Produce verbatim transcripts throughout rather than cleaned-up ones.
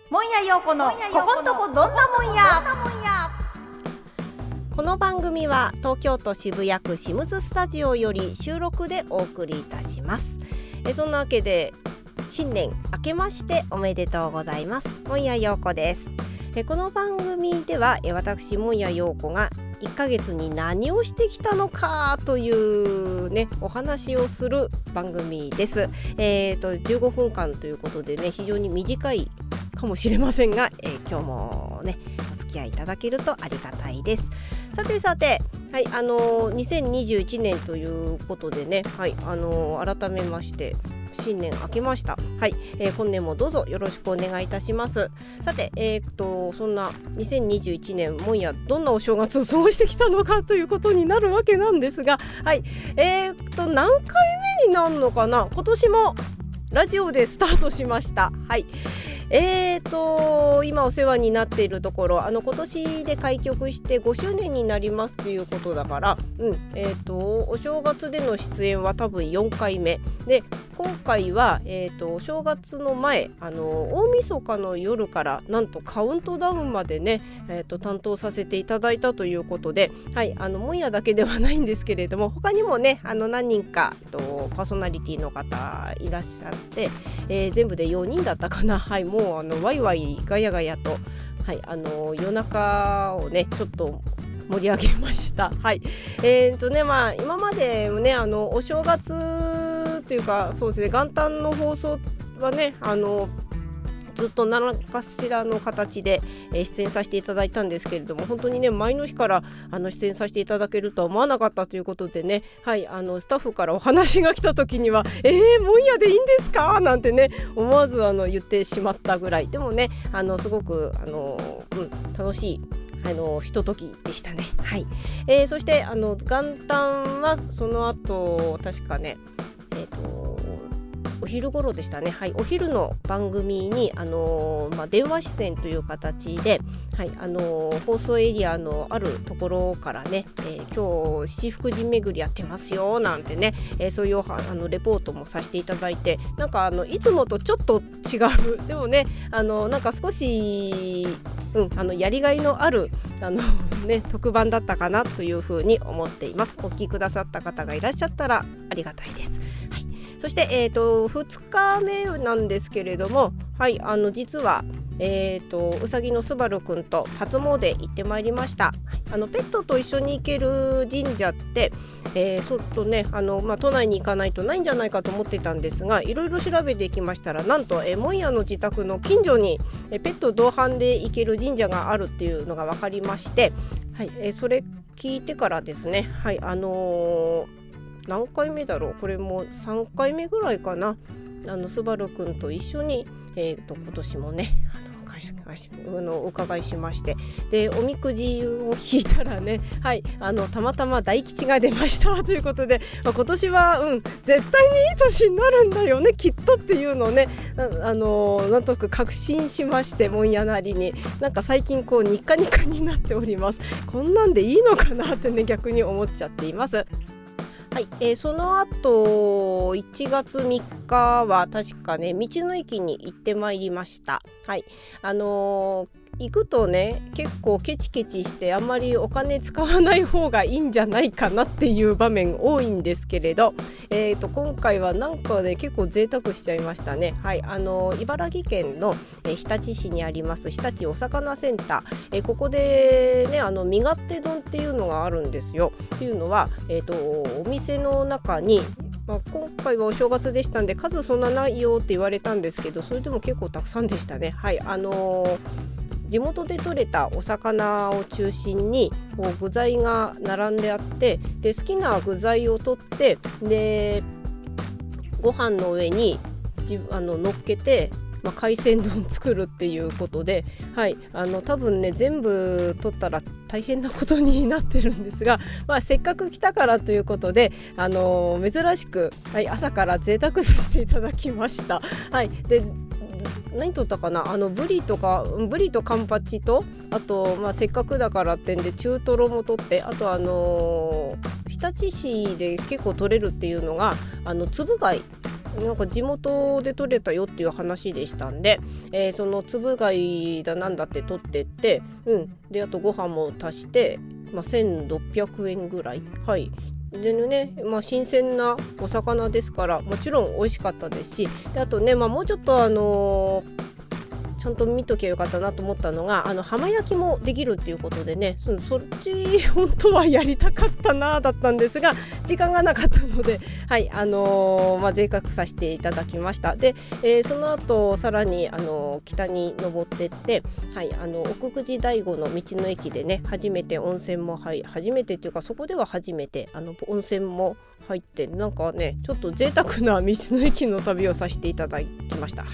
もんやようこのここんとこどんなもんや。 この番組は東京都渋谷区シムズスタジオより収録でお送りいたします。えそんなわけで新年明けましておめでとうございます。もんやようこです。えこの番組ではえ私もんやようこがいっかげつに何をしてきたのかというねお話をする番組です。えーとじゅうごふんかんということでね非常に短いかもしれませんが、えー、今日もねお付き合いいただけるとありがたいです。さてさて、はい、あのー、にせんにじゅういちねんということでね、はい、あのー、改めまして新年明けました。はい、えー、本年もどうぞよろしくお願いいたします。さて、えー、とそんなにせんにじゅういちねんもんやどんなお正月を過ごしてきたのかということになるわけなんですが、はい、えー、と何回目になるのかな。今年もラジオでスタートしました。はい、えーと今お世話になっているところ、あの今年で開局してごしゅうねんになりますということだから、うん、えーとお正月での出演は多分よんかいめで、今回は、えーとお正月の前、あの大晦日の夜からなんとカウントダウンまでね、えーと担当させていただいたということで、はい、あのもんやだけではないんですけれども、他にもねあの何人か、えーとパーソナリティの方いらっしゃって、えー、全部でよにんだったかな。はい、もうあのワイワイガヤガヤと、はい、あの夜中をねちょっと盛り上げました。はい、えーとねまあ今までもねあのお正月というかそうですね元旦の放送はねあのずっと何かしらの形で出演させていただいたんですけれども、本当にね前の日からあの出演させていただけるとは思わなかったということでね、はい、あのスタッフからお話が来た時にはえー、もんやでいいんですかなんてね思わずあの言ってしまったぐらい、でもねあのすごくあの、うん、楽しいあのひとときでしたね。はい、えー、そしてあの元旦はその後確かねえっとお昼頃でしたね。はい、お昼の番組に、あのーまあ、電話出演という形で、はいあのー、放送エリアのあるところからね、えー、今日七福神巡りやってますよなんてね、えー、そういうあのレポートもさせていただいて、なんかあのいつもとちょっと違うでもねあのなんか少し、うん、あのやりがいのあるあの、ね、特番だったかなというふうに思っています。お聞きくださった方がいらっしゃったらありがたいです。はい、そして、えーと、ふつかめなんですけれども、はい、あの実は、えーと、うさぎのすばるくんと初詣行ってまいりました。あのペットと一緒に行ける神社って、えー、そっとねあの、まあ、都内に行かないとないんじゃないかと思ってたんですが、いろいろ調べてきましたら、なんと、えー、もんやの自宅の近所に、えー、ペット同伴で行ける神社があるっていうのが分かりまして、はいえー、それ聞いてからですね、はいあのー何回目だろう、これもさんかいめぐらいかな、あのすばるくんと一緒に、えー、と今年もねあのあのお伺いしまして、でおみくじを引いたらね、はい、あのたまたま大吉が出ましたということで、まあ、今年は、うん、絶対にいい年になるんだよねきっとっていうのをね な, あのなんとなく確信しまして、もんやなりになんか最近こうニッカニカになっております。こんなんでいいのかなってね逆に思っちゃっています。はい、えー、その後いちがつみっかは確かね道の駅に行ってまいりました。はい、あのー行くとね結構ケチケチしてあんまりお金使わない方がいいんじゃないかなっていう場面多いんですけれど、えー、と今回はなんかね結構贅沢しちゃいましたね。はい、あの茨城県の、えー、日立市にあります日立お魚センター、えー、ここでねあの身勝手丼っていうのがあるんですよ。っていうのは、えー、とお店の中にまあ、今回はお正月でしたんで数そんなないよって言われたんですけど、それでも結構たくさんでしたね。はい、あのー地元で採れたお魚を中心にこう具材が並んであって、で好きな具材を取ってでご飯の上にじあの乗っけて、まあ、海鮮丼作るっていうことで、はい、あの多分ね全部取ったら大変なことになってるんですが、まあ、せっかく来たからということで、あのー、珍しく、はい、朝から贅沢させていただきました。はい、で何取ったかな、あのブリとかブリとカンパチと、あと、まあ、せっかくだからってんで中トロも取って、あとあのー、日立市で結構取れるっていうのがあのつぶ貝なんか地元で取れたよっていう話でしたんで、えー、そのつぶ貝だなんだって取ってって、うん、であとご飯も足して、まあ、せんろっぴゃくえんぐらい、はいでね、まあ、新鮮なお魚ですからもちろん美味しかったですし、であとね、まあ、もうちょっとあのーちゃんと見ときゃよかったなと思ったのが、あの浜焼きもできるっていうことでね、そ, そっち本当はやりたかったなだったんですが時間がなかったので、はいあのーまあ、贅沢させていただきました。で、えー、その後さらに、あのー、北に登ってって、はい、あの奥久慈大悟の道の駅でね初めて温泉も、はい、初めてっていうかそこでは初めてあの温泉も入って、なんかねちょっと贅沢な道の駅の旅をさせていただきました。はい、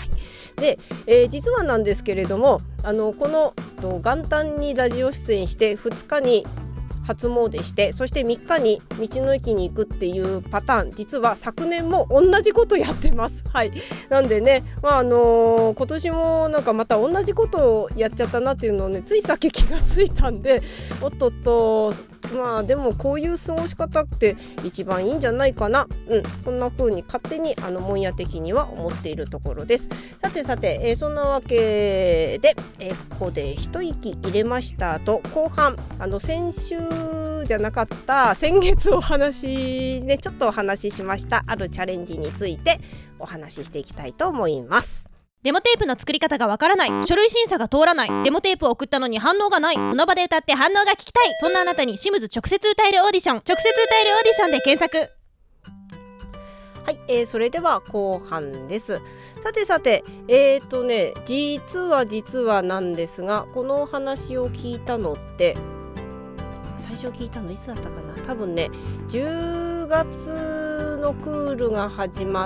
で、えー、実はなんですけれども、あのこのと元旦にラジオ出演してふつかに初詣して、そしてみっかに道の駅に行くっていうパターン、実は昨年も同じことやってます。はい、なんでね、まああのー、今年もなんかまた同じことをやっちゃったなっていうのをねついさっき気がついたんで、おっとっとまあでもこういう過ごし方って一番いいんじゃないかな、うん、こんな風に勝手にあのもんや的には思っているところです。さてさて、えー、そんなわけで、えー、ここで一息入れましたと、後半あの先週じゃなかった先月お話ねちょっとお話ししましたあるチャレンジについてお話ししていきたいと思います。 デモテープの作り方がわからない、書類審査が通らない、デモテープを送ったのに反応がない、その場で歌って反応が聞きたい、そんなあなたにシムズ直接歌えるオーディション、直接歌えるオーディションで検索。 はい、えー、それでは後半です。さてさて、えーとね実は実はなんですが、このお話を聞いたのって最初聞いたのいつだったかな、多分ねじゅうがつのクールが始まって、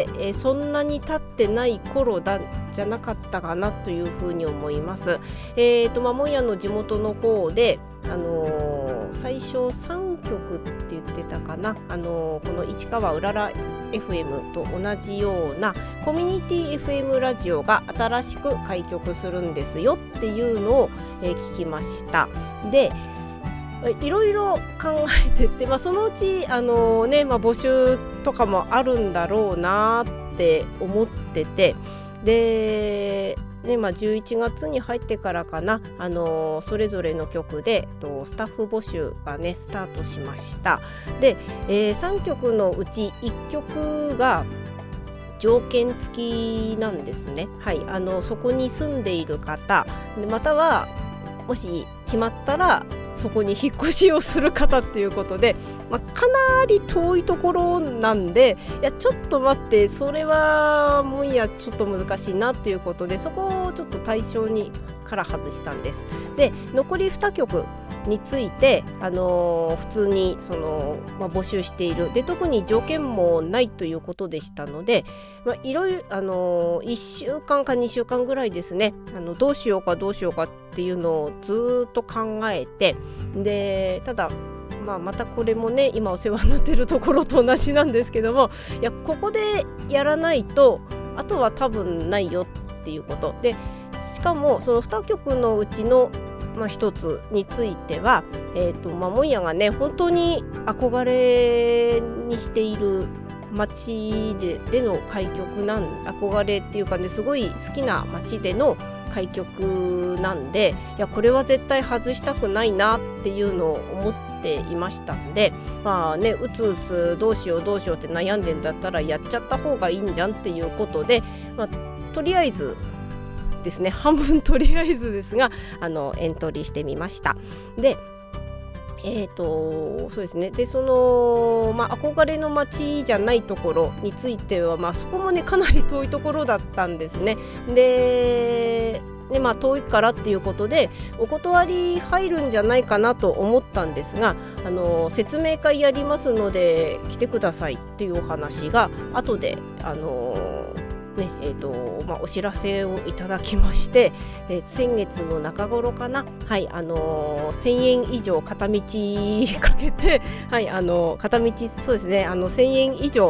えー、そんなに経ってない頃だじゃなかったかなというふうに思います。えーとまあもんやの地元の方で、あのー、最初さんきょくって言ってたかな、あのー、この市川うらら エフエム と同じようなコミュニティ エフエム ラジオが新しく開局するんですよっていうのを、えー、聞きました。でいろいろ考えてって、まあ、そのうち、あのーねまあ、募集とかもあるんだろうなって思ってて、で、ねまあ、じゅういちがつに入ってからかな、あのー、それぞれの局でとスタッフ募集がねスタートしました。で、えー、さんきょくのうちいっきょくが条件付きなんですね。はい、あのそこに住んでいる方、またはもし決まったらそこに引っ越しをする方っていうことで、まあ、かなり遠いところなんで、いやちょっと待って、それはもういやちょっと難しいなっていうことで、そこをちょっと対象にから外したんです。で残りにきょくについて、あのー、普通にその、まあ、募集しているで、特に条件もないということでしたので、まあ、いろいろ、あのー、いっしゅうかんかにしゅうかんぐらいですね、あのどうしようかどうしようかっていうのをずっと考えて、でただまあ、またこれもね今お世話になっているところと同じなんですけども、いやここでやらないとあとは多分ないよっていうことで、しかもそのにきょくのうちのまあ、一つについては、えーとまあ、もんやがね本当に憧れにしている街 で, での開局なん憧れっていうかね、すごい好きな街での開局なんで、いやこれは絶対外したくないなっていうのを思っていましたんで、まあねうつうつどうしようどうしようって悩んでんだったらやっちゃった方がいいんじゃんっていうことで、まあ、とりあえずですね、半分とりあえずですがあのエントリーしてみました。でえーとそうですね、でその、まあ、憧れの街じゃないところについては、まあ、そこもねかなり遠いところだったんですね。でで、まあ、遠いからっていうことでお断り入るんじゃないかなと思ったんですが、あの説明会やりますので来てくださいっていうお話が後であのねえーとまあ、お知らせをいただきまして、えー、先月の中頃かな、はいあのー、せんえん以上片道かけて、はいあのー、片道そうですねあのせんえん以上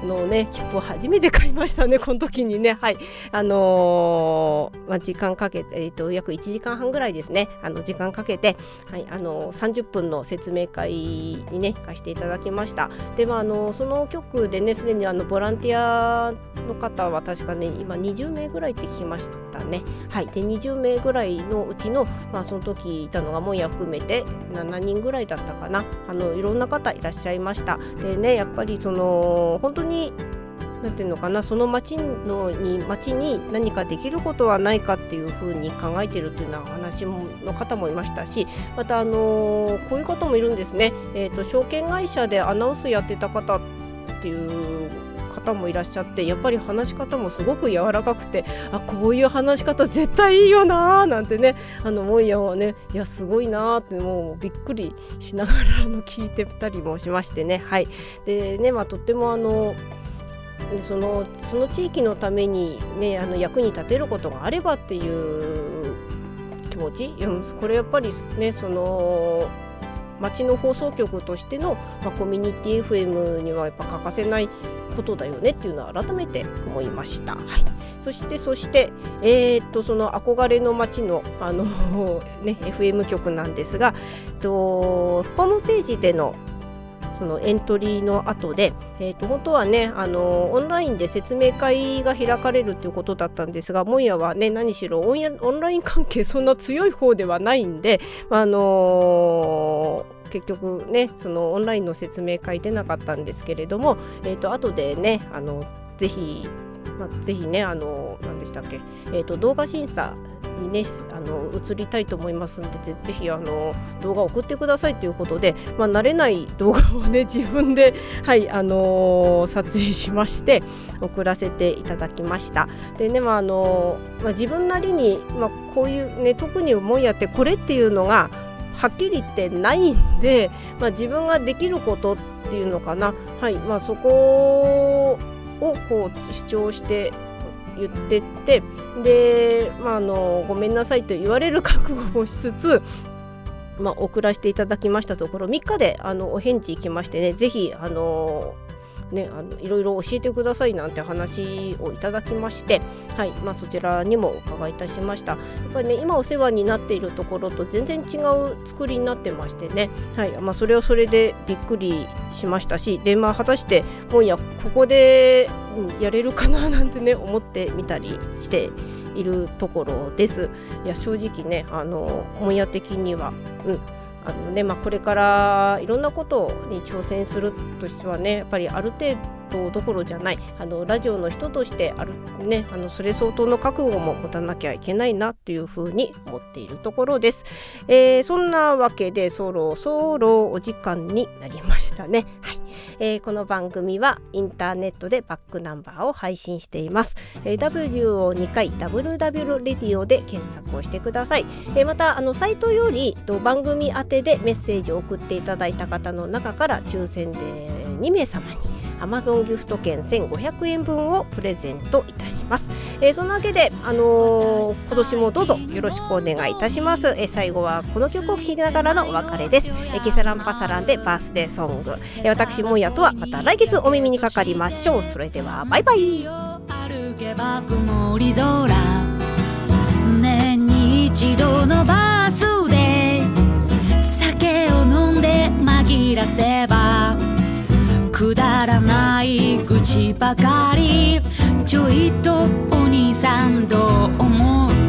のね切符を初めて買いましたね、この時にね。はい、あのーまあ、時間かけて、えー、と約いちじかんはんぐらいですね、あの時間かけて、はい、あのー、さんじゅっぷんの説明会にね貸していただきました。で、まあ、あのー、その局でねすでにあのボランティアの方は確かね今にじゅうめいぐらいって聞きましたね。はい、でにじゅうめいぐらいのうちの、まあ、その時いたのがもんや含めてななにんぐらいだったかな。あのいろんな方いらっしゃいました。でね、やっぱりその本当になんていうのかな、その町のに町に何かできることはないかっていうふうに考えているっていうような話もの方もいましたし、またあのー、こういう方もいるんですね。えーと、証券会社でアナウンスやってた方っていう方もいらっしゃって、やっぱり話し方もすごく柔らかくて、あ、こういう話し方絶対いいよなーなんてね、あのもんやはね、いやすごいなーってもうびっくりしながらあの聞いてたりもしましてね。はい、でね、まあとってもあのそのその地域のためにね、あの役に立てることがあればっていう気持ち、これやっぱりね、その町の放送局としての、まあ、コミュニティ エフエム にはやっぱ欠かせないことだよねっていうのは改めて思いました。はい、そしてそしてえー、っとその憧れの町のあのね エフエム 局なんですが、とホームページでのそのエントリーの後で、えー、と本当はねあのオンラインで説明会が開かれるということだったんですが、もんやはね何しろオンやオンライン関係そんな強い方ではないんで、あのー、結局ねそのオンラインの説明会出なかったんですけれども、えー、と後でねあのぜひ、まあ、ぜひねあの何でしたっけ、えー、と動画審査にねあの移りたいと思いますので、ぜひあの動画を送ってくださいということで、まあ、慣れない動画をね自分で、はいあのー、撮影しまして送らせていただきました。でね、まああのーまあ、自分なりに、まあ、こういうね特にもんやってこれっていうのがはっきり言ってないんで、まあ、自分ができることっていうのかな、はいまあ、そこをこう主張して言ってって、で、まあ、あのごめんなさいと言われる覚悟もしつつ、まあ、送らせていただきましたところみっかであのお返事来ましてね、ぜひあのね、あのいろいろ教えてくださいなんて話をいただきまして、はいまあ、そちらにもお伺いいたしました。やっぱりね今お世話になっているところと全然違う作りになってましてね、はいまあ、それはそれでびっくりしましたし、で、まあ、果たしてもういやここで、うん、やれるかななんてね思ってみたりしているところです。いや正直ねあのもんや的には、うんあのねまあ、これからいろんなことに挑戦するとしてはねやっぱりある程度どころじゃないあのラジオの人としてある、ね、あのそれ相当の覚悟も持たなきゃいけないなっていうふうに思っているところです。えー、そんなわけでそろそろお時間になりましたね。はいえー、この番組はインターネットでバックナンバーを配信しています。えー、ダブリュー をにかい ダブリューダブリュー レディオで検索をしてください。えー、またあのサイトよりと番組宛てでメッセージを送っていただいた方の中から抽選でにめいさまにAmazon ギフト券せんごひゃくえんぶんをプレゼントいたします。えー、そんなわけで、あのー、今年もどうぞよろしくお願いいたします。えー、最後はこの曲を聴きながらのお別れです。えー、ケサランパサランでバースデーソング、えー、私もんやとはまた来月お耳にかかりましょう。それではバイバイ。歩けば曇り空、年に一度のバースデー、酒を飲んで紛らせばくだらない愚ばかり、ちょいとお兄さんどう思う、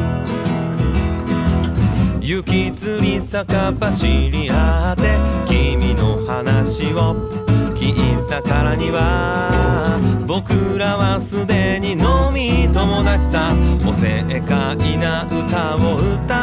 雪吊り坂走り合って君の話を聞いたからには僕らはすでに飲み友達さ、おせっかいな歌を歌